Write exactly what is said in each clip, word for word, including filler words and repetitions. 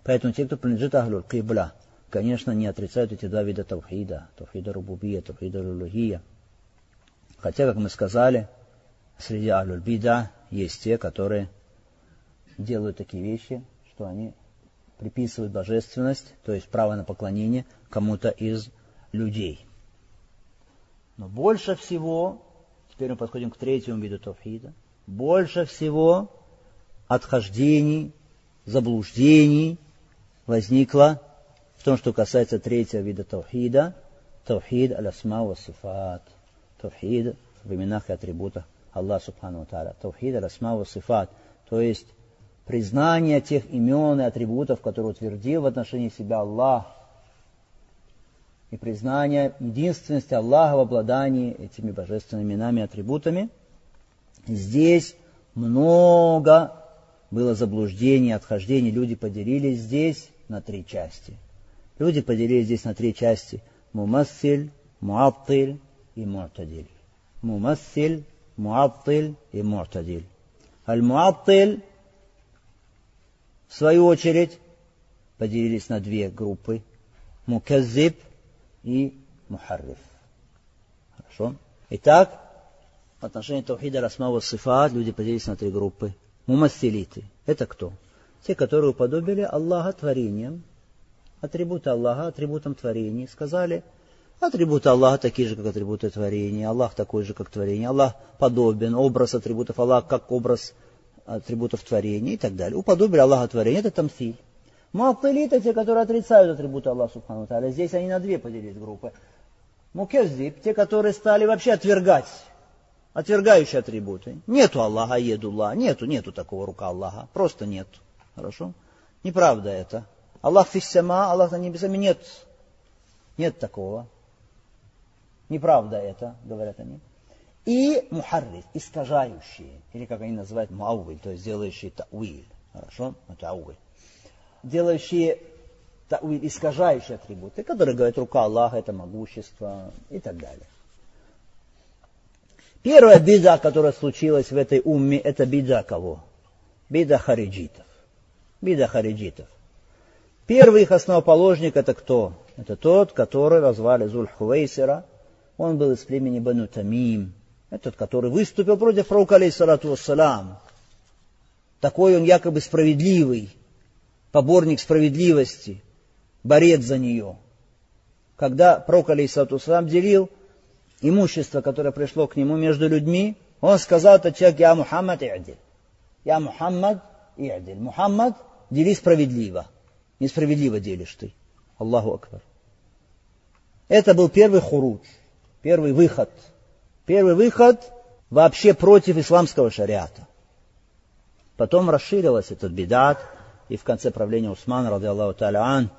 Поэтому те, кто принадлежит ахлюль кибла, конечно, не отрицают эти два вида тавхида. Тавхида рубубия, тавхида улухия. Хотя, как мы сказали, среди ахлюль бида есть те, которые делают такие вещи, что они приписывают божественность, то есть право на поклонение кому-то из людей. Но больше всего, теперь мы подходим к третьему виду тавхида, больше всего отхождений, заблуждений возникло в том, что касается третьего вида тавхида, тавхид аль-асма ва сифат, тавхид в именах и атрибутах Аллаха субхану ва тааля, тавхид аль-асма ва сифат, то есть признание тех имен и атрибутов, которые утвердил в отношении себя Аллах, и признание единственности Аллаха в обладании этими божественными именами и атрибутами. Здесь много было заблуждений, отхождений. Люди поделились здесь на три части. Люди поделились здесь на три части. Мумассиль, муаттиль и му'тадиль. Мумассиль, муаттиль и му'тадиль. Аль-муаттиль, в свою очередь, поделились на две группы. Муказзиб и мухарриф. Хорошо? Итак, в отношении тавхида аль-асма ва сифат люди поделились на три группы. Мумассилиты. Это кто? Те, которые уподобили Аллаха творением, атрибуты Аллаха атрибутом творения. Сказали, атрибуты Аллаха такие же, как атрибуты творения. Аллах такой же, как творение. Аллах подобен. Образ атрибутов Аллаха, как образ атрибутов творения и так далее. Уподобили Аллаха творения. Это тамсиль. Муаттилиты, те, которые отрицают атрибуты Аллаха субхану ва тааля. Здесь они на две поделились группы. Мукеззиб, те, которые стали вообще отвергать, отвергающие атрибуты. Нету Аллаха, едуллах, нету, нету такого рука Аллаха, просто нет. Хорошо? Неправда это. Аллах фиссама, Аллах на небесами, нет. Нет такого. Неправда это, говорят они. И мухарриф, искажающие, или как они называют, муаввиль, то есть делающие тауиль. Хорошо? Тауиль. Делающие тауиль, искажающие атрибуты, которые говорят, рука Аллаха это могущество и так далее. Первая бида, которая случилась в этой умме, это бида кого? Бида хариджитов. Бида хариджитов. Первый их основоположник это кто? Это тот, который развали Зуль-Хувейсира. Он был из племени Бану Тамим. Этот, который выступил против пророка, алейхиссалату вассалам. Такой он якобы справедливый, поборник справедливости, борец за нее. Когда пророк, алейхиссалату вассалам, делил имущество, которое пришло к нему между людьми, он сказал, этот человек, я Мухаммад и'диль. Я Мухаммад и'диль. Мухаммад, дели справедливо. Несправедливо делишь ты. Аллаху акбар. Это был первый хурудж, первый выход. Первый выход вообще против исламского шариата. Потом расширилась этот бидат, и в конце правления Усмана, ради Аллаху та'аля ан,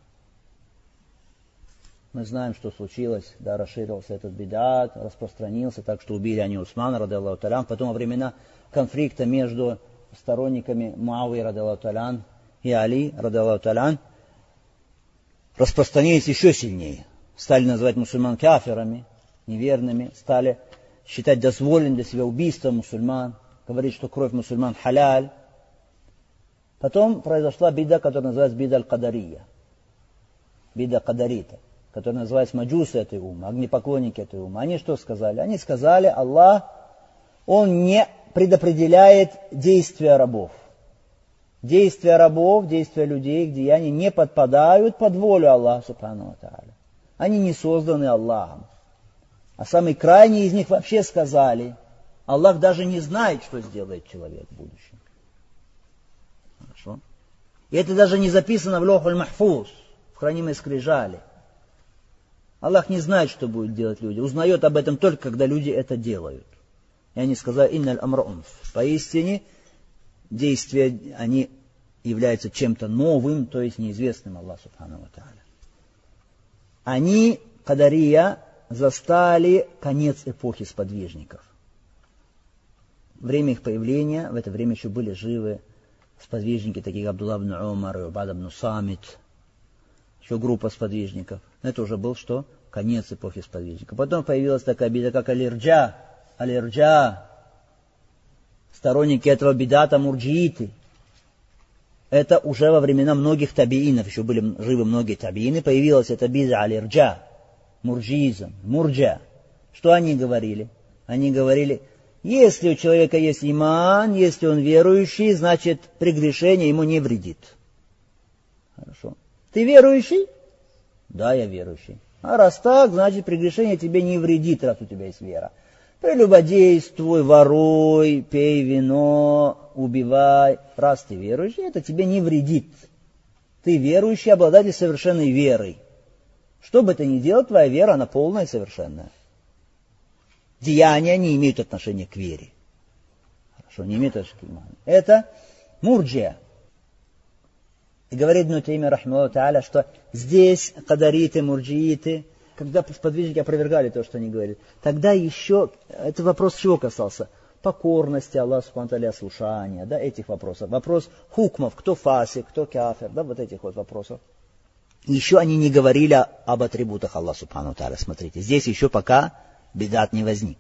мы знаем, что случилось, да, расширился этот бидат, распространился, так что убили они Усмана, ради Аллаху та'аля ан. Потом во времена конфликта между сторонниками Муавии, ради Аллаху та'аля ан, и Али, ради Аллаху та'аля ан, распространились еще сильнее. Стали называть мусульман кафирами, неверными, стали считать дозволенным для себя убийство мусульман, говорить, что кровь мусульман халяль. Потом произошла бида, которая называется бида аль-Кадария, бида кадарита, которая называется маджусы этой уммы, огнепоклонники этой уммы. Они что сказали? Они сказали, Аллах, Он не предопределяет действия рабов. Действия рабов, действия людей, их деяния не подпадают под волю Аллаха субхану ва тааля. Они не созданы Аллахом. А самые крайние из них вообще сказали, Аллах даже не знает, что сделает человек в будущем. Хорошо? И это даже не записано в Лохуль Махфуз, в хранимой скрижали. Аллах не знает, что будут делать люди. Узнает об этом только, когда люди это делают. И они сказали, инналь амра унф. Поистине, действия, они являются чем-то новым, то есть неизвестным Аллаху субхану ва тааля. Они, Кадария, застали конец эпохи сподвижников. Время их появления, в это время еще были живы сподвижники, такие как Абдуллах ибн Умар и Убада ибн Самит, еще группа сподвижников. Это уже был что? Конец эпохи сподвижников. Потом появилась такая бида, как аль-Ирджа. Аль-Ирджа. Сторонники этого бидата мурджииты. Это уже во времена многих табиинов, еще были живы многие табиины, появилась эта бид'а аль-ирджа, мурджиизм, мурджа. Что они говорили? Они говорили, если у человека есть иман, если он верующий, значит прегрешение ему не вредит. Хорошо. Ты верующий? Да, я верующий. А раз так, значит прегрешение тебе не вредит, раз у тебя есть вера. Прелюбодействуй, воруй, пей вино, убивай. Раз ты верующий, это тебе не вредит. Ты верующий, обладатель совершенной верой. Что бы ты ни делал, твоя вера, она полная и совершенная. Деяния не имеют отношения к вере. Хорошо, не имеют отношения к иману. Это мурджия. И говорит Ибн Таймия, рахимахуллаху тааля, что здесь кадариты, мурджииты, когда сподвижники опровергали то, что они говорили, тогда еще, это вопрос чего касался? Покорности Аллаху субхану ва тааля, слушания, да, этих вопросов. Вопрос хукмов, кто фасик, кто кафир, да, вот этих вот вопросов. Еще они не говорили об атрибутах Аллаха субхану ва тааля, смотрите, здесь еще пока бидат не возник.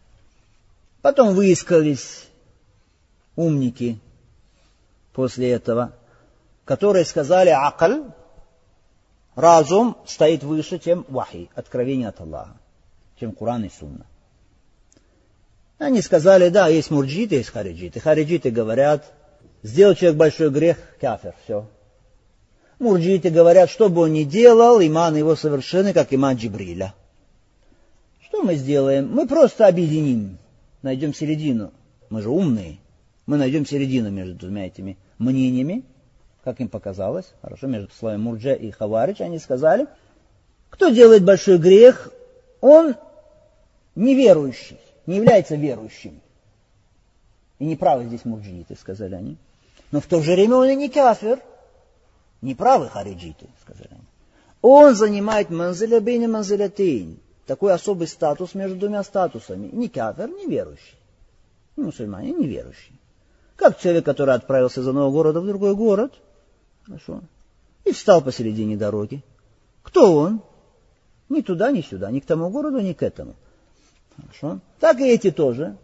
Потом выискались умники после этого, которые сказали, акаль, разум стоит выше, чем вахи, откровение от Аллаха, чем Куран и Сунна. Они сказали, да, есть мурджиты, есть хариджиты. Хариджиты говорят, сделал человек большой грех, кафир, все. Мурджиты говорят, что бы он ни делал, иман его совершенный, как иман Джибриля. Что мы сделаем? Мы просто объединим, найдем середину. Мы же умные. Мы найдем середину между двумя этими мнениями, как им показалось. Хорошо, между словами мурджа и хаваридж они сказали, кто делает большой грех, он неверующий, не является верующим. И неправы здесь мурджииты, сказали они. Но в то же время он и не кафир. Неправы хариджиты, сказали они. Он занимает манзиля бейна манзилятейн. Такой особый статус между двумя статусами. Ни кафир, ни верующий. Мусульмане, не верующий. Как человек, который отправился из одного города в другой город, хорошо, и встал посередине дороги. Кто он? Ни туда, ни сюда, ни к тому городу, ни к этому. Хорошо. Так и эти тоже.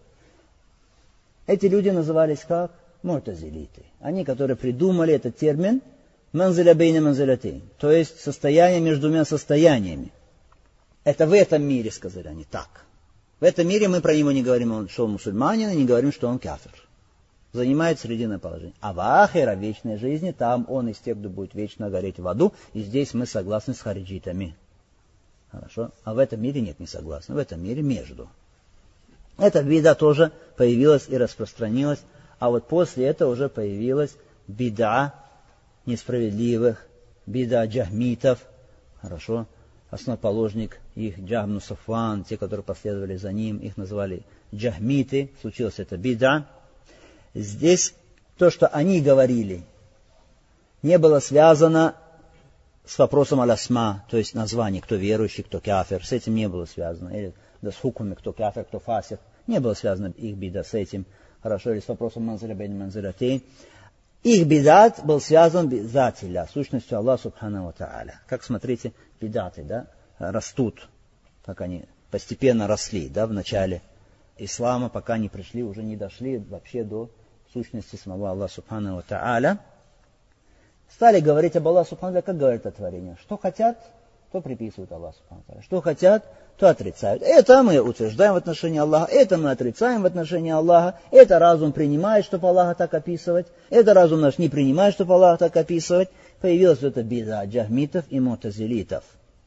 Эти люди назывались как? Му'тазилиты. Они, которые придумали этот термин манзиля бейна манзилятейн, то есть состояние между двумя состояниями. Это в этом мире, сказали они, так. В этом мире мы про него не говорим, что он мусульманин, и не говорим, что он кафир. Занимает срединное положение. А в ахира, в вечной жизни, там он из тех, кто будет вечно гореть в аду, и здесь мы согласны с хариджитами. Хорошо? А в этом мире нет, не согласны. В этом мире между. Эта бида тоже появилась и распространилась, а вот после этого уже появилась бида несправедливых, бида джахмитов. Хорошо? Основоположник их Джахм ибн Сафван, те, которые последовали за ним, их называли джахмиты. Случилась эта бида. Здесь то, что они говорили, не было связано с вопросом аль-асма, то есть название, кто верующий, кто кафир. С этим не было связано. Или да, с хукмами, кто кафир, кто фасик. Не было связано их бида с этим. Хорошо, или с вопросом манзиля бейн манзилятейн. Их бидат был связан с бидатилля, сущностью Аллаха субхану ва тааля. Как, смотрите, бидаты, да, растут, как они постепенно росли, да, в начале ислама, пока не пришли, уже не дошли вообще до сущности самого Аллаха субхану ва тааля. Стали говорить об Аллахе субхану ва тааля, как говорит о творении. Что хотят, то приписывают Аллаху субхану ва тааля. Что хотят, то отрицают. Это мы утверждаем в отношении Аллаха, это мы отрицаем в отношении Аллаха, это разум принимает, чтобы Аллаха так описывать, это разум наш не принимает, чтобы Аллаха так описывать. Появилась вот эта бида джахмитов и му'тазилитов.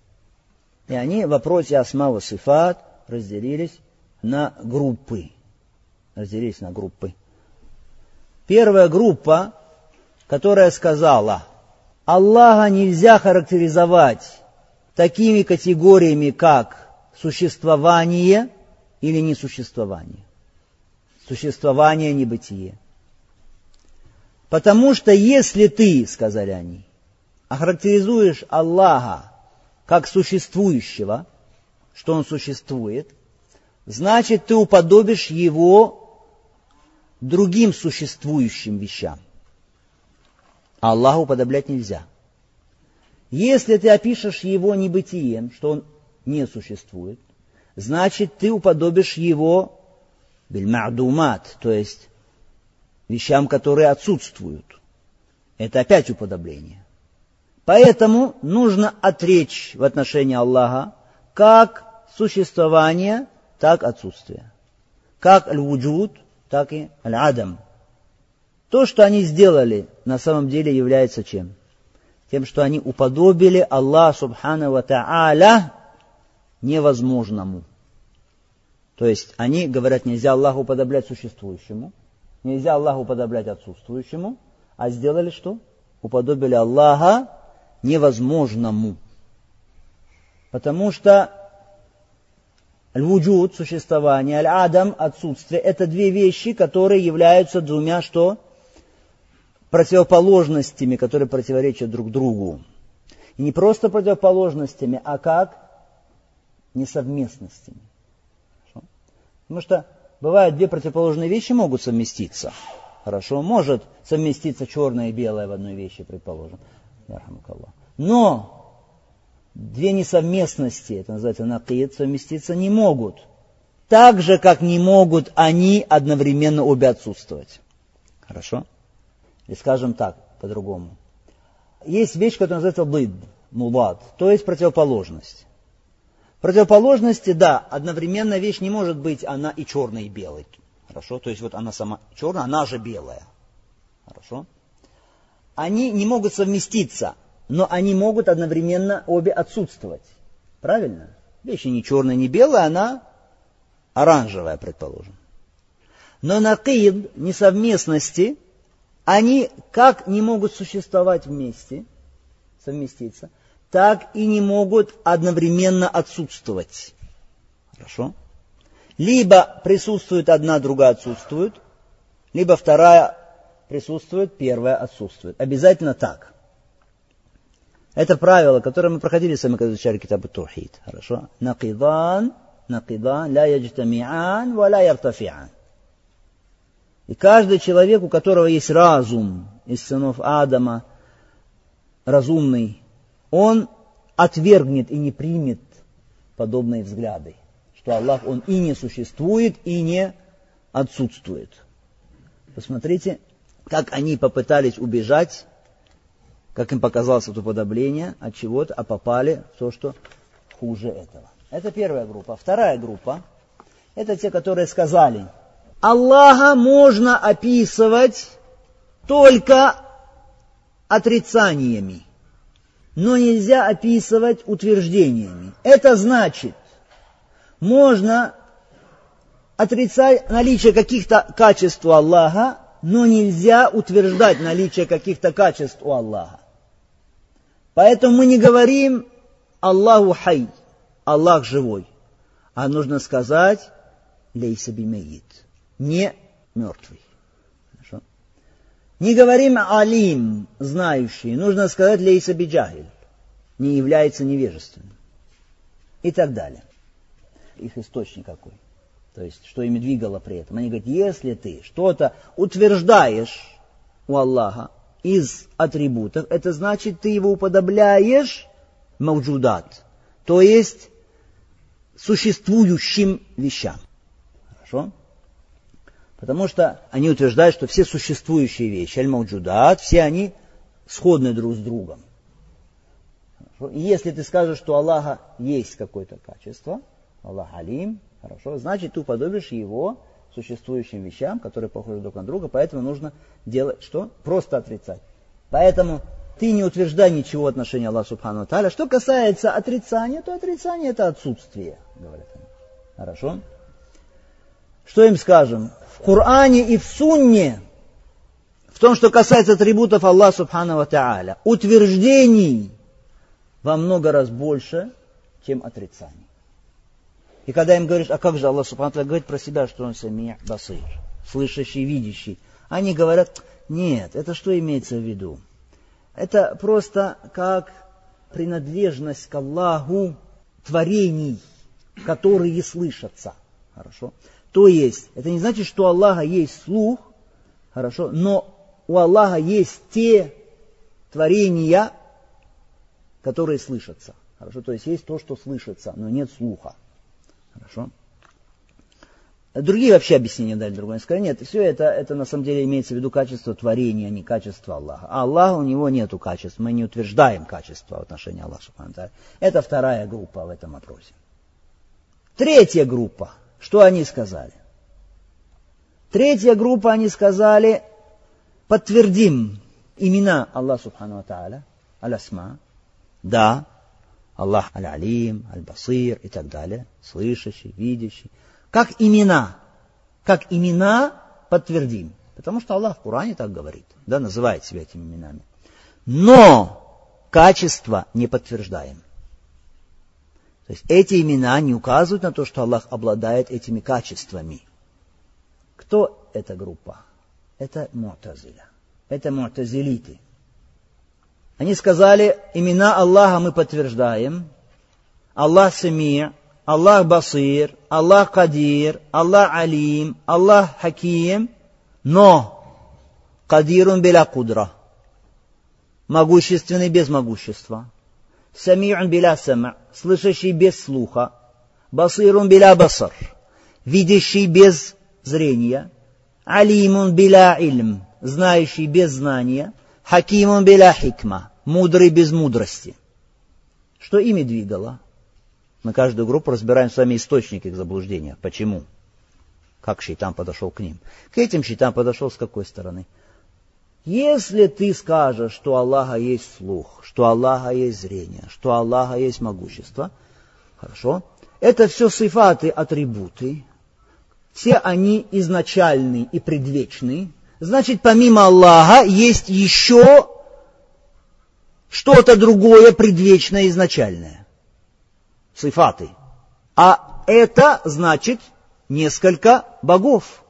И они в вопросе асма ва сифат разделились на группы. Разделились на группы. Первая группа, которая сказала, Аллаха нельзя характеризовать такими категориями, как существование или несуществование. Существование, небытие. Потому что если ты, сказали они, охарактеризуешь Аллаха как существующего, что он существует, значит ты уподобишь его другим существующим вещам. А Аллаху уподоблять нельзя. Если ты опишешь его небытием, что он не существует, значит ты уподобишь его биль-ма'думат, то есть вещам, которые отсутствуют. Это опять уподобление. Поэтому нужно отречь в отношении Аллаха как существование, так отсутствие. Как аль-вуджуд, так и аль-адам. То, что они сделали, на самом деле является чем? Тем, что они уподобили Аллаху субхану ва та'аля невозможному. То есть они говорят, нельзя Аллаху уподоблять существующему, нельзя Аллаху уподоблять отсутствующему, а сделали что? Уподобили Аллаха невозможному. Потому что аль-вуджуд, существование, аль-адам, отсутствие, это две вещи, которые являются двумя что? Противоположностями, которые противоречат друг другу. И не просто противоположностями, а как несовместностями. Хорошо? Потому что бывают две противоположные вещи могут совместиться. Хорошо, может совместиться черное и белое в одной вещи, предположим. Но две несовместности, это называется накид, совместиться не могут. Так же, как не могут они одновременно обе отсутствовать. Хорошо? Или скажем так, по-другому. Есть вещь, которая называется дид, мулад, то есть противоположность. Противоположности, да, одновременно вещь не может быть, она и черная, и белая. Хорошо? То есть вот она сама черная, она же белая. Хорошо? Они не могут совместиться, но они могут одновременно обе отсутствовать. Правильно? Вещь не черная, не белая, она оранжевая, предположим. Но накид, несовместности, они как не могут существовать вместе, совместиться, так и не могут одновременно отсутствовать. Хорошо? Либо присутствует одна, другая отсутствует, либо вторая присутствует, первая отсутствует. Обязательно так. Это правило, которое мы проходили с вами, когда изучали китаб ат-таухид. Хорошо? Накидан, накидан, ла яджтамиан, ва ла яртафиан. И каждый человек, у которого есть разум, из сынов Адама, разумный, он отвергнет и не примет подобные взгляды, что Аллах, Он и не существует, и не отсутствует. Посмотрите, как они попытались убежать, как им показалось это уподобление от чего-то, а попали в то, что хуже этого. Это первая группа. Вторая группа, это те, которые сказали, Аллаха можно описывать только отрицаниями, но нельзя описывать утверждениями. Это значит, можно отрицать наличие каких-то качеств у Аллаха, но нельзя утверждать наличие каких-то качеств у Аллаха. Поэтому мы не говорим Аллаху хай, Аллах живой, а нужно сказать лейса бимейит, не мертвый. Хорошо? Не говорим алим, знающий, нужно сказать лейса биджахиль, не является невежественным. И так далее. Их источник какой. То есть, что ими двигало при этом. Они говорят, если ты что-то утверждаешь у Аллаха из атрибутов, это значит, ты его уподобляешь мауджудат, то есть существующим вещам. Хорошо? Потому что они утверждают, что все существующие вещи, аль-мауджудат, все они сходны друг с другом. Хорошо? И если ты скажешь, что у Аллаха есть какое-то качество, Аллах алим, хорошо, значит, ты уподобишь его существующим вещам, которые похожи друг на друга, поэтому нужно делать что? Просто отрицать. Поэтому ты не утверждай ничего в отношении Аллаха субхану ва тааля. Что касается отрицания, то отрицание это отсутствие, говорят они. Хорошо? Что им скажем? В Коране и в Сунне, в том, что касается атрибутов Аллаха субхану ва тааля, утверждений во много раз больше, чем отрицаний. И когда им говоришь, а как же Аллах субхану ва тааля говорит про себя, что он самия басир, слышащий, видящий, они говорят, нет, это что имеется в виду? Это просто как принадлежность к Аллаху творений, которые слышатся. Хорошо? То есть, это не значит, что у Аллаха есть слух, хорошо, но у Аллаха есть те творения, которые слышатся. Хорошо? То есть, есть то, что слышится, но нет слуха. Хорошо? Другие вообще объяснения дали другое. Сказали, нет, все это, это на самом деле имеется в виду качество творения, а не качество Аллаха. А Аллаха, у него нету качеств, мы не утверждаем качество в отношении Аллаха. Это вторая группа в этом вопросе. Третья группа, что они сказали? Третья группа, они сказали, подтвердим имена Аллаха Субхану ва Тааля, аль-Асма, да, Аллах аль-Алим, аль-Басир и так далее, слышащий, видящий. Как имена, как имена подтвердим. Потому что Аллах в Коране так говорит, да, называет себя этими именами. Но качество не подтверждаем. То есть эти имена не указывают на то, что Аллах обладает этими качествами. Кто эта группа? Это Му'тазиля. Это му'тазилиты. Они сказали, имена Аллаха мы подтверждаем. Аллах Самир, Аллах Басир, Аллах Кадир, Аллах Алим, Аллах Хаким, но Кадирун биля кудра, могущественный без могущества, Сами'ун биля сама', слышащий без слуха, Басирун биля басар, видящий без зрения, Алимун биля ильм, знающий без знания, Хакимун биля хикма, мудрый без мудрости. Что ими двигало? Мы каждую группу разбираем с вами источники их заблуждения. Почему? Как шейтан подошел к ним? К этим шейтан подошел с какой стороны? Если ты скажешь, что у Аллаха есть слух, что у Аллаха есть зрение, что у Аллаха есть могущество, хорошо, это все сифаты, атрибуты, все они изначальны и предвечны, значит, помимо Аллаха есть еще что-то другое предвечное, изначальное. Сифаты. А это значит несколько богов.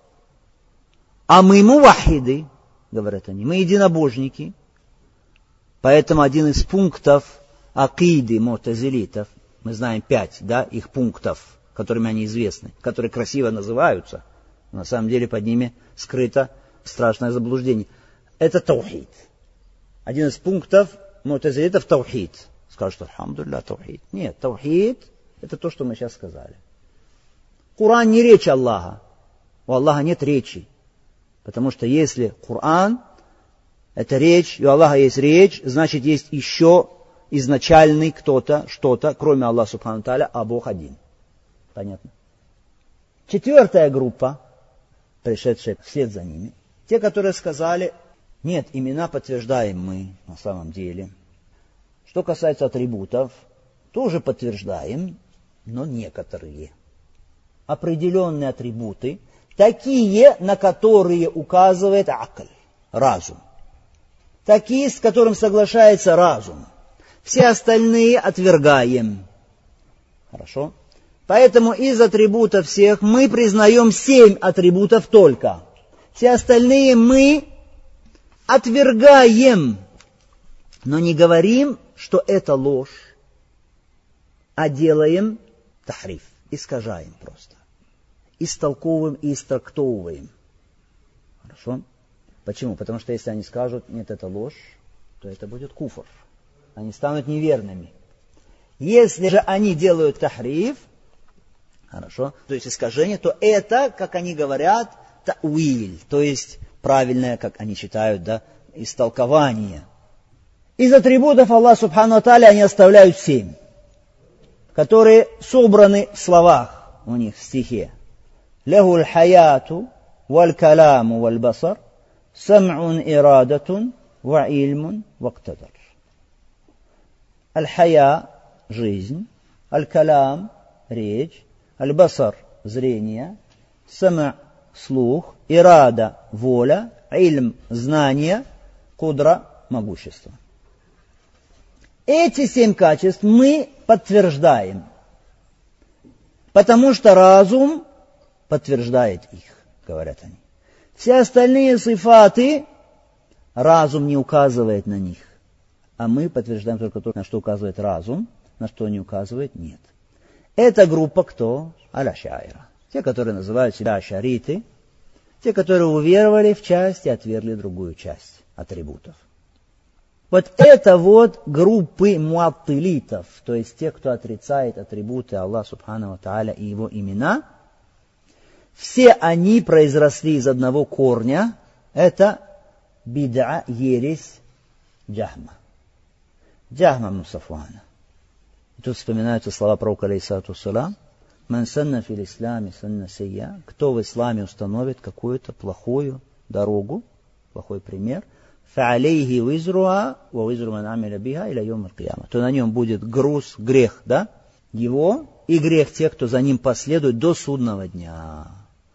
А мы мувахиды, говорят они, мы единобожники. Поэтому один из пунктов акиды му'тазилитов, мы знаем пять, да, их пунктов, которыми они известны, которые красиво называются, но на самом деле под ними скрыто страшное заблуждение. Это таухид. Один из пунктов му'тазилитов таухид. Скажут, альхамдулилля, таухид. Нет, таухид – это то, что мы сейчас сказали. Коран не речь Аллаха. У Аллаха нет речи. Потому что если Коран – это речь, и у Аллаха есть речь, значит, есть еще изначальный кто-то, что-то, кроме Аллаха Субхану Тааля, а Бог один. Понятно? Четвертая группа, пришедшая вслед за ними, те, которые сказали, нет, имена подтверждаем мы на самом деле. Что касается атрибутов, тоже подтверждаем, но некоторые. Определенные атрибуты, такие, на которые указывает акль, разум. Такие, с которым соглашается разум. Все остальные отвергаем. Хорошо? Поэтому из атрибутов всех мы признаем семь атрибутов только. Все остальные мы отвергаем, но не говорим, что это ложь, а делаем тахриф, искажаем просто. Истолковываем и истрактовываем. Хорошо? Почему? Потому что если они скажут, нет, это ложь, то это будет куфр. Они станут неверными. Если же они делают тахриф, хорошо, то есть искажение, то это, как они говорят, тауиль, то есть правильное, как они считают, да, истолкование. Из атрибутов Аллаха Субхану ва Тааля они оставляют семь, которые собраны в словах у них в стихе. Лаху аль-хаяту, валь-каламу, валь-басар, сам'ун ирадатун, ва ильмун, вактадар. Аль-хая – жизнь, аль-калам – речь, аль-басар – зрение, сам' – слух, ирада – воля, ильм – знание, кудра – могущество. Эти семь качеств мы подтверждаем, потому что разум подтверждает их, говорят они. Все остальные сифаты разум не указывает на них, а мы подтверждаем только то, на что указывает разум, на что не указывает нет. Эта группа кто? Аль-Аш'аира. Те, которые называют себя ашариты, те, которые уверовали в часть и отвергли другую часть атрибутов. Вот это вот группы муаттилитов, то есть те, кто отрицает атрибуты Аллаха Субхану ва Тааля и его имена, Все они произросли из одного корня. Это бид'a, ересь Джахма. Джахма ибн Сафвана. И тут вспоминаются слова пророка алейхиссалату вассалям: «Ман санна фил исламе санна сайя». Кто в исламе установит какую-то плохую дорогу, плохой пример, фа'алейхи визруа ва визру ман амиля биха иля йом аль-кияма. То на нем будет груз, грех, да? Его и грех тех, кто за ним последует до судного дня.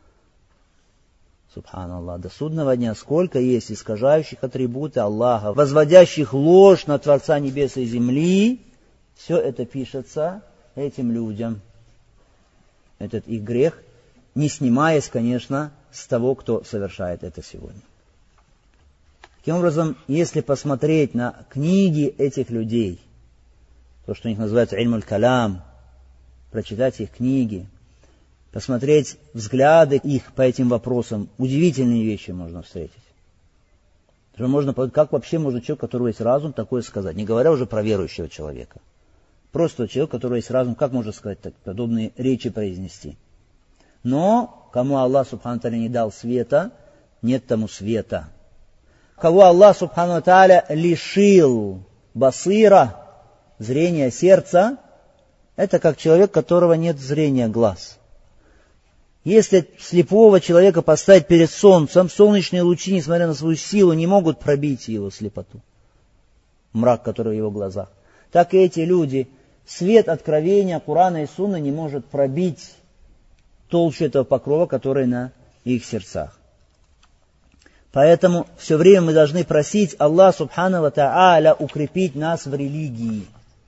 Субханаллах, до судного дня сколько есть искажающих атрибуты Аллаха, возводящих ложь на Творца небес и земли. Все это пишется этим людям. Этот их грех, не снимаясь, конечно, с того, кто совершает это сегодня. Таким образом, если посмотреть на книги этих людей, то, что у них называется ильмуль калям, прочитать их книги, посмотреть взгляды их по этим вопросам, удивительные вещи можно встретить. Можно, как вообще может человек, у которого есть разум, такое сказать? Не говоря уже про верующего человека. Просто человек, у которого есть разум, как можно сказать так, подобные речи произнести? Но кому Аллах субхану тааля не дал света, нет тому света. Кого Аллах субхану тааля лишил басира, зрения сердца, это как человек, у которого нет зрения глаз. Если слепого человека поставить перед солнцем, солнечные лучи, несмотря на свою силу, не могут пробить его слепоту, мрак, который в его глазах. Так и эти люди, свет откровения Корана и Сунны не может пробить толщу этого покрова, который на их сердцах. Поэтому все время мы должны просить Аллах субхану ва тааля укрепить нас в религии.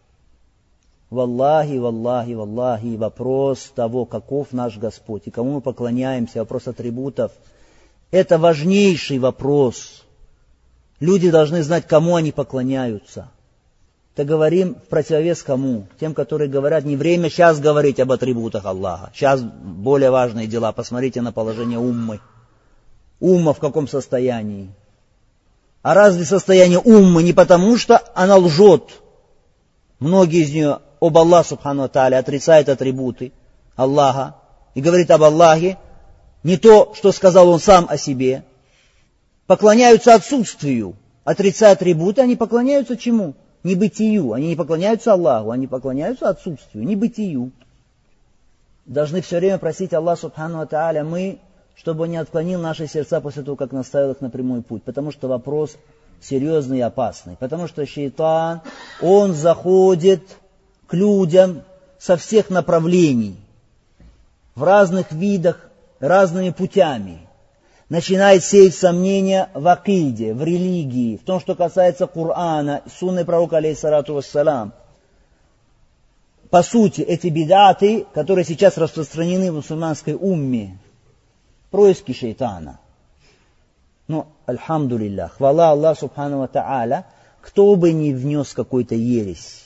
Валлахи, валлахи, валлахи, вопрос того, каков наш Господь и кому мы поклоняемся, вопрос атрибутов, это важнейший вопрос. Люди должны знать, кому они поклоняются. Это говорим в противовес кому? Тем, которые говорят, не время сейчас говорить об атрибутах Аллаха. Сейчас более важные дела. Посмотрите на положение уммы. Умма в каком состоянии? А разве состояние уммы не потому, что она лжет? Многие из нее об Аллахе субхану ва тааля отрицают атрибуты Аллаха и говорит об Аллахе не то, что сказал он сам о себе. Поклоняются отсутствию, отрицая атрибуты, они поклоняются чему? Небытию. Они не поклоняются Аллаху, они поклоняются отсутствию, небытию. Должны все время просить Аллаха субхану ва тааля мы, чтобы он не отклонил наши сердца после того, как наставил их на прямой путь. Потому что вопрос серьезный и опасный. Потому что шейтан, он заходит к людям со всех направлений, в разных видах, разными путями. Начинает сеять сомнения в акиде, в религии, в том, что касается Корана, сунны пророка алейхиссалату вассалям. По сути, эти бидаты, которые сейчас распространены в мусульманской умме, происки шейтана. Но, альхамдулиллах, хвала Аллаху субхану ва тааля, кто бы ни внес какой-то ересь.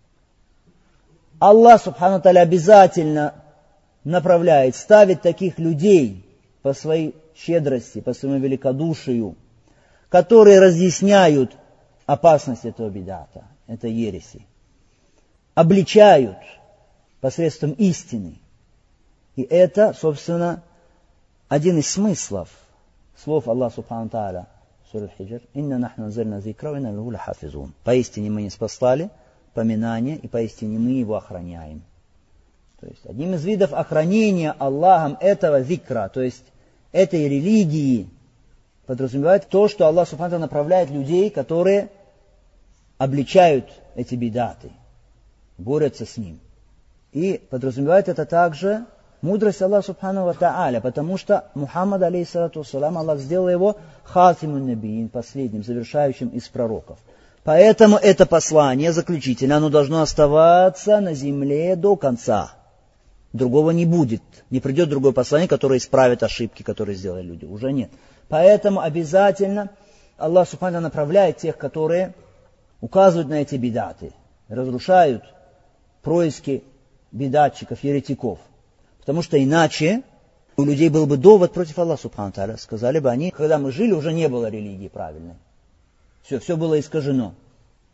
Аллах субхану ва тааля обязательно направляет, ставит таких людей по своей щедрости, по своему великодушию, которые разъясняют опасность этого бидата, этой ереси, обличают посредством истины. И это, собственно, один из смыслов слов Аллаха субхану ва тааля в суре Аль-Хиджр: «Инна нахну наззальна зикра ва инна лаху лахафизун». Поистине мы не спаслали поминание, и поистине мы его охраняем. То есть одним из видов охранения Аллахом этого зикра, то есть этой религии, подразумевает то, что Аллах субхану ва тааля направляет людей, которые обличают эти бидаты, борются с ним. И подразумевает это также мудрость Аллаха субхану ва тааля, потому что Мухаммад алейхиссалату вассалям, Аллах сделал его хатимун набиин, последним, завершающим из пророков. Поэтому это послание заключительное, оно должно оставаться на земле до конца. Другого не будет. Не придет другое послание, которое исправит ошибки, которые сделали люди. Уже нет. Поэтому обязательно Аллах субхану ва тааля направляет тех, которые указывают на эти бидаты, разрушают происки бидатчиков, еретиков. Потому что иначе у людей был бы довод против Аллаха субхану ва тааля. Сказали бы они, когда мы жили, уже не было религии правильной. Все, все было искажено.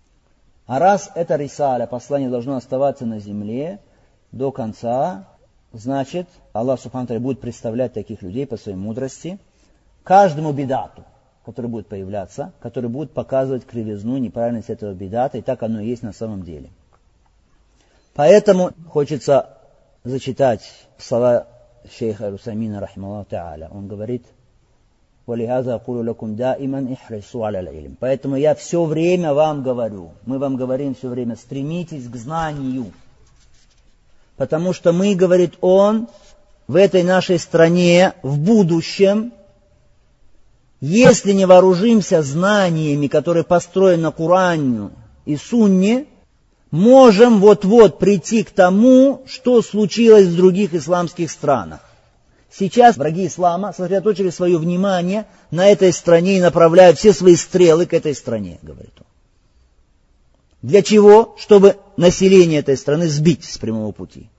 А раз это рисаля, послание должно оставаться на земле до конца, значит, Аллах Субхану ва Тааля будет представлять таких людей по своей мудрости каждому бидату, который будет появляться, который будет показывать кривизну, неправильность этого бидата, и так оно и есть на самом деле. Поэтому хочется зачитать слова шейха Аль-Усаймина, рахималлаху та'аля. Он говорит: «Валихаза акулу лакум даиман ихрису аля аль-илм». Поэтому я все время вам говорю, мы вам говорим все время, стремитесь к знанию. Потому что мы, говорит он, в этой нашей стране, в будущем, если не вооружимся знаниями, которые построены на Коране и Сунне, можем вот-вот прийти к тому, что случилось в других исламских странах. Сейчас враги ислама сосредоточили свое внимание на этой стране и направляют все свои стрелы к этой стране, говорит он. Для чего? Чтобы население этой страны сбить с прямого пути.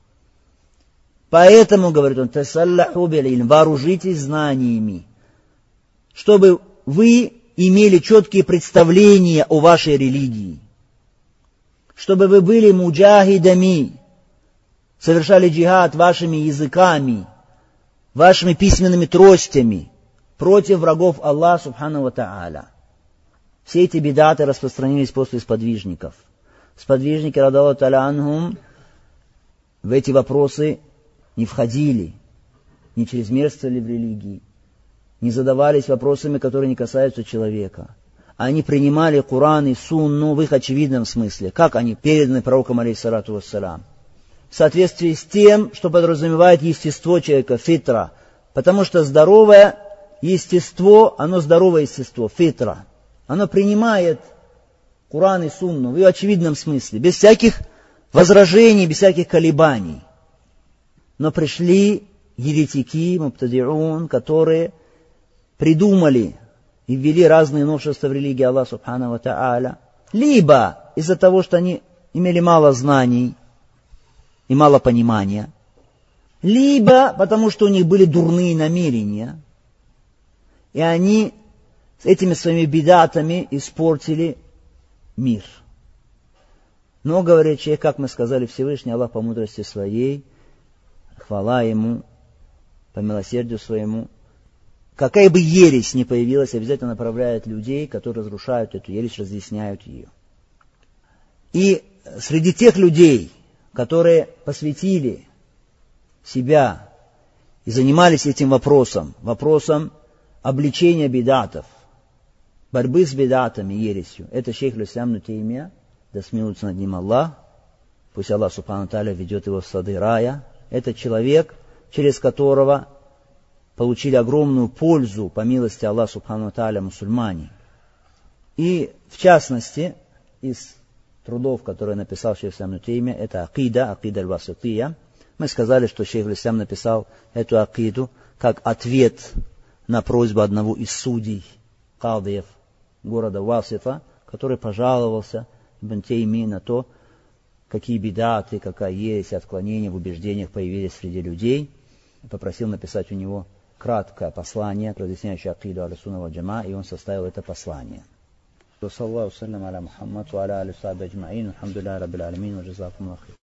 Поэтому, говорит он, тасаллаху бил'илм, вооружитесь знаниями, чтобы вы имели четкие представления о вашей религии, чтобы вы были муджахидами, совершали джихад вашими языками, вашими письменными тростями против врагов Аллаха Субхану ва Тааля. Все эти бидаты распространились после сподвижников. Сподвижники, радаллаху та'аля анхум, в эти вопросы не входили, не чрезмерствовали в религии, не задавались вопросами, которые не касаются человека. Они принимали Коран и Сунну в их очевидном смысле, как они переданы пророком алейхиссалату вассалям, в соответствии с тем, что подразумевает естество человека, фитра. Потому что здоровое естество, оно здоровое естество, фитра. Оно принимает Коран и Сунну в ее очевидном смысле, без всяких возражений, без всяких колебаний. Но пришли еретики, мубтадиун, которые придумали и ввели разные новшества в религии Аллаха Субхану ва Тааля, либо из-за того, что они имели мало знаний и мало понимания, либо потому, что у них были дурные намерения, и они с этими своими бидатами испортили мир. Но, говорит человек, как мы сказали, Всевышний Аллах по мудрости своей, хвала ему, по милосердию своему, какая бы ересь ни появилась, обязательно направляет людей, которые разрушают эту ересь, разъясняют ее. И среди тех людей, которые посвятили себя и занимались этим вопросом, вопросом обличения бидатов, борьбы с бидатами, ересью, это шейх Аль-Ислам Ибн Таймия, да смилуется над ним Аллах, пусть Аллах Субхану ва Тааля ведет его в сады рая. Это человек, через которого получили огромную пользу, по милости Аллаха Субхану ва Тааля, мусульмане. И, в частности, из трудов, которые написал шейх Аль-Ислам Ибн Таймия, это акида, акида аль-Васития. Мы сказали, что шейх Аль-Ислам написал эту акиду как ответ на просьбу одного из судей, кадиев города Васита, который пожаловался Ибн Таймии на то, какие бидаты, какая есть отклонения в убеждениях появились среди людей. Попросил написать у него краткое послание, разъясняющее акиду аль-сунна валь джамаа, и он составил это послание. Саллаллаху салям аля Мухаммад ва аля алихи ва сахбихи аджмаин. Алхамдулиллахи раббил алямин ва джазакумуллаху хайран.